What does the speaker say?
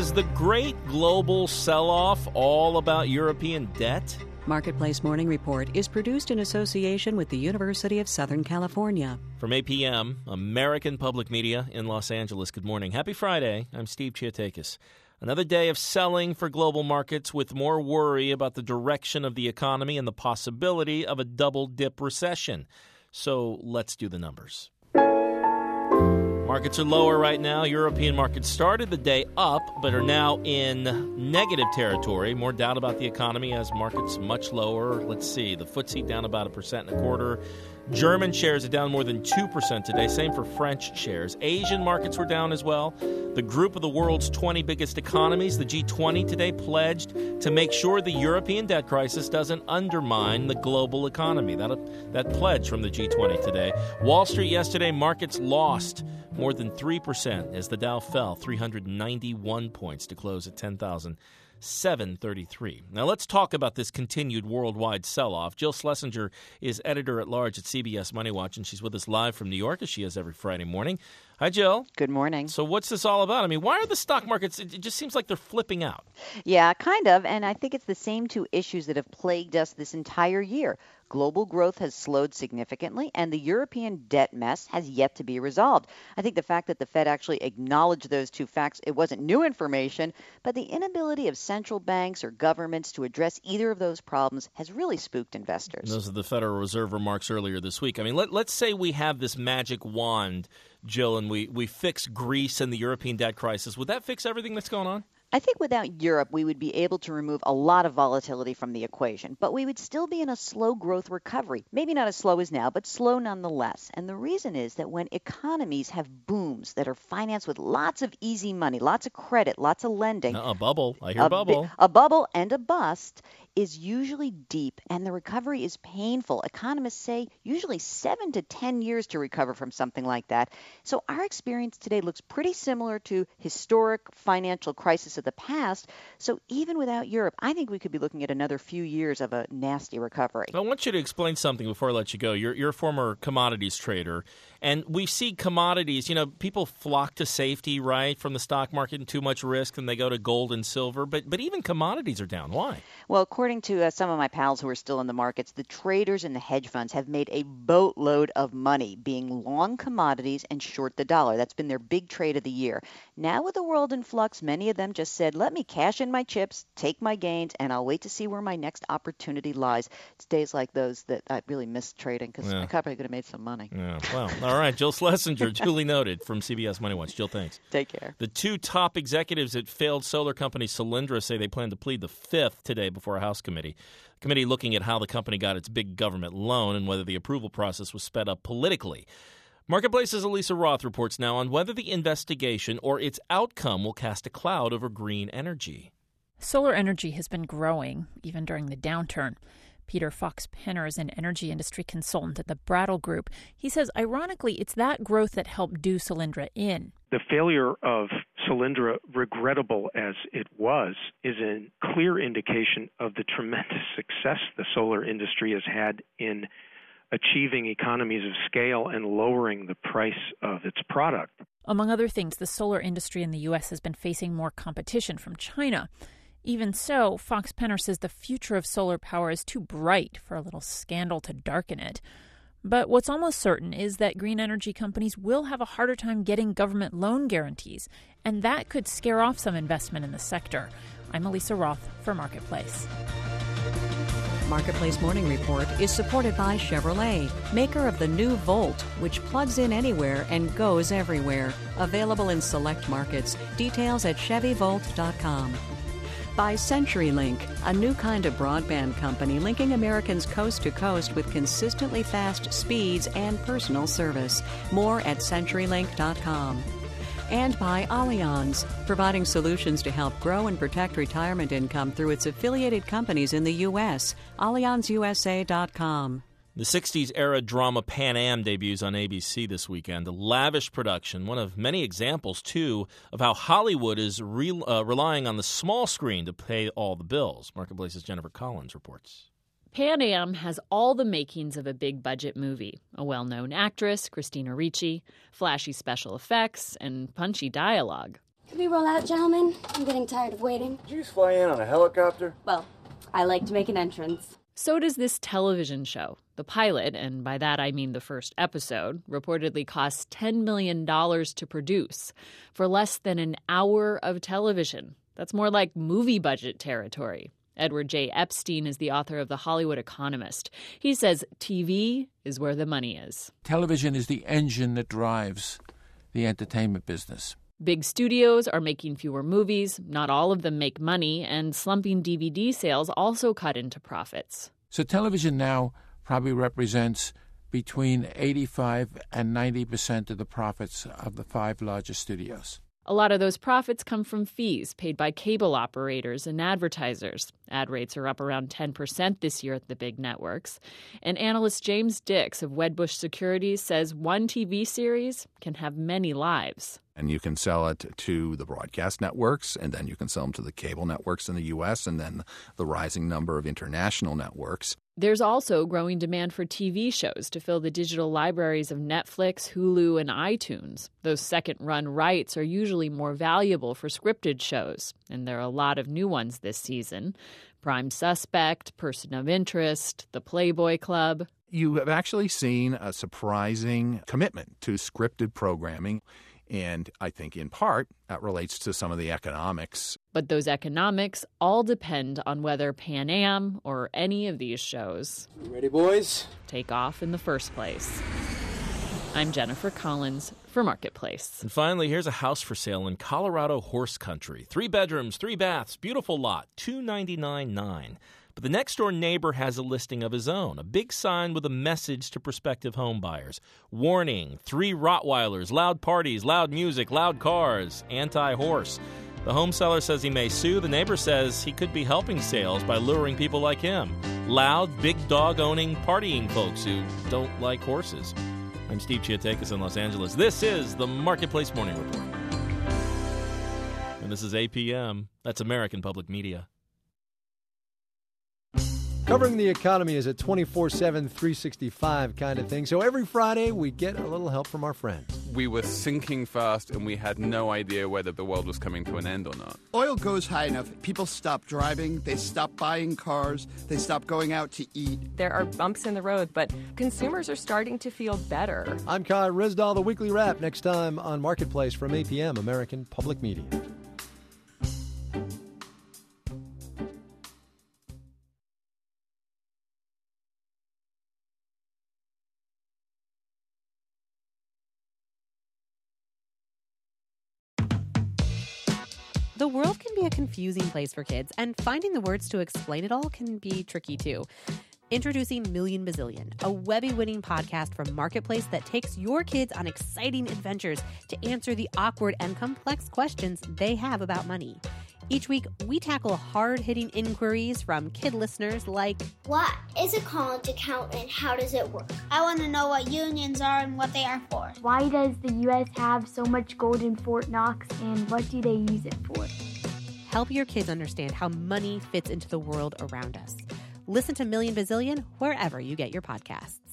Was the great global sell-off all about European debt? Marketplace Morning Report is produced in association with the University of Southern California. From APM, American Public Media in Los Angeles. Good morning. Happy Friday. I'm Steve Chiatakis. Another day of selling for global markets with more worry about the direction of the economy and the possibility of a double-dip recession. So let's do the numbers. Markets are lower right now. European markets started the day up, but are now in negative territory. More doubt about the economy as markets much lower. Let's see, the FTSE down about 1.25%. German shares are down more than 2% today. Same for French shares. Asian markets were down as well. The group of the world's 20 biggest economies, the G20 today, pledged to make sure the European debt crisis doesn't undermine the global economy. That pledge from the G20 today. Wall Street yesterday, markets lost more than 3% as the Dow fell 391 points to close at 10,733. Now let's talk about this continued worldwide sell-off. Jill Schlesinger is editor-at-large at CBS Money Watch, and she's with us live from New York, as she is every Friday morning. Hi, Jill. Good morning. So what's this all about? I mean, why are the stock markets, it just seems like they're flipping out. Yeah, kind of. And I think it's the same two issues that have plagued us this entire year. Global growth has slowed significantly, and the European debt mess has yet to be resolved. I think the fact that the Fed actually acknowledged those two facts, it wasn't new information, but the inability of central banks or governments to address either of those problems has really spooked investors. And those are the Federal Reserve remarks earlier this week. I mean, let's say we have this magic wand, Jill, and we fix Greece and the European debt crisis. Would that fix everything that's going on? I think without Europe, we would be able to remove a lot of volatility from the equation, but we would still be in a slow growth recovery. Maybe not as slow as now, but slow nonetheless. And the reason is that when economies have booms that are financed with lots of easy money, lots of credit, lots of lending. A bubble. I hear bubble. A bubble and a bust is usually deep, and the recovery is painful. Economists say usually 7 to 10 years to recover from something like that. So our experience today looks pretty similar to historic financial crisis of the past. So even without Europe, I think we could be looking at another few years of a nasty recovery. I want you to explain something before I let you go. You're a former commodities trader, and we see commodities, people flock to safety, right, from the stock market and too much risk, and they go to gold and silver. But even commodities are down. Why? Well, according to some of my pals who are still in the markets, the traders and the hedge funds have made a boatload of money being long commodities and short the dollar. That's been their big trade of the year. Now with the world in flux, many of them just said, let me cash in my chips, take my gains, and I'll wait to see where my next opportunity lies. It's days like those that I really miss trading because I probably could have made some money. Yeah, well, all right. Jill Schlesinger, duly noted from CBS Money Watch. Jill, thanks. Take care. The two top executives at failed solar company Solyndra say they plan to plead the fifth today before a House committee. The committee looking at how the company got its big government loan and whether the approval process was sped up politically. Marketplace's Elisa Roth reports now on whether the investigation or its outcome will cast a cloud over green energy. Solar energy has been growing, even during the downturn. Peter Fox-Penner is an energy industry consultant at the Brattle Group. He says, ironically, it's that growth that helped do Solyndra in. The failure of Solyndra, regrettable as it was, is a clear indication of the tremendous success the solar industry has had in achieving economies of scale and lowering the price of its product. Among other things, the solar industry in the U.S. has been facing more competition from China. Even so, Fox-Penner says the future of solar power is too bright for a little scandal to darken it. But what's almost certain is that green energy companies will have a harder time getting government loan guarantees, and that could scare off some investment in the sector. I'm Elisa Roth for Marketplace. Marketplace Morning Report is supported by Chevrolet, maker of the new Volt, which plugs in anywhere and goes everywhere. Available in select markets. Details at ChevyVolt.com. By CenturyLink, a new kind of broadband company linking Americans coast to coast with consistently fast speeds and personal service. More at CenturyLink.com. And by Allianz, providing solutions to help grow and protect retirement income through its affiliated companies in the U.S. AllianzUSA.com. The 60s-era drama Pan Am debuts on ABC this weekend. A lavish production, one of many examples, too, of how Hollywood is relying on the small screen to pay all the bills. Marketplace's Jennifer Collins reports. Pan Am has all the makings of a big-budget movie. A well-known actress, Christina Ricci, flashy special effects, and punchy dialogue. Can we roll out, gentlemen? I'm getting tired of waiting. Did you just fly in on a helicopter? Well, I like to make an entrance. So does this television show. The pilot, and by that I mean the first episode, reportedly costs $10 million to produce for less than an hour of television. That's more like movie budget territory. Edward J. Epstein is the author of The Hollywood Economist. He says TV is where the money is. Television is the engine that drives the entertainment business. Big studios are making fewer movies. Not all of them make money, and slumping DVD sales also cut into profits. So television now probably represents between 85 and 90% of the profits of the 5 largest studios. A lot of those profits come from fees paid by cable operators and advertisers. Ad rates are up around 10% this year at the big networks. And analyst James Dix of Wedbush Securities says one TV series can have many lives. And you can sell it to the broadcast networks, and then you can sell them to the cable networks in the U.S., and then the rising number of international networks. There's also growing demand for TV shows to fill the digital libraries of Netflix, Hulu, and iTunes. Those second-run rights are usually more valuable for scripted shows, and there are a lot of new ones this season. Prime Suspect, Person of Interest, The Playboy Club. You have actually seen a surprising commitment to scripted programming. And I think in part that relates to some of the economics. But those economics all depend on whether Pan Am or any of these shows You ready, boys? take off in the first place. I'm Jennifer Collins for Marketplace. And finally, here's a house for sale in Colorado horse country. 3 bedrooms, 3 baths, beautiful lot, $299,900. But the next-door neighbor has a listing of his own, a big sign with a message to prospective home buyers. Warning, 3 Rottweilers, loud parties, loud music, loud cars, anti-horse. The home seller says he may sue. The neighbor says he could be helping sales by luring people like him. Loud, big dog-owning, partying folks who don't like horses. I'm Steve Chiatakis in Los Angeles. This is the Marketplace Morning Report. And this is APM. That's American Public Media. Covering the economy is a 24/7, 365 kind of thing. So every Friday, we get a little help from our friends. We were sinking fast, and we had no idea whether the world was coming to an end or not. Oil goes high enough, people stop driving, they stop buying cars, they stop going out to eat. There are bumps in the road, but consumers are starting to feel better. I'm Kai Rizdal, the Weekly Wrap, next time on Marketplace from APM, American Public Media. The world can be a confusing place for kids, and finding the words to explain it all can be tricky too. Introducing Million Bazillion, a Webby-winning podcast from Marketplace that takes your kids on exciting adventures to answer the awkward and complex questions they have about money. Each week, we tackle hard-hitting inquiries from kid listeners like, what is a college account and how does it work? I want to know what unions are and what they are for. Why does the U.S. have so much gold in Fort Knox and what do they use it for? Help your kids understand how money fits into the world around us. Listen to Million Bazillion wherever you get your podcasts.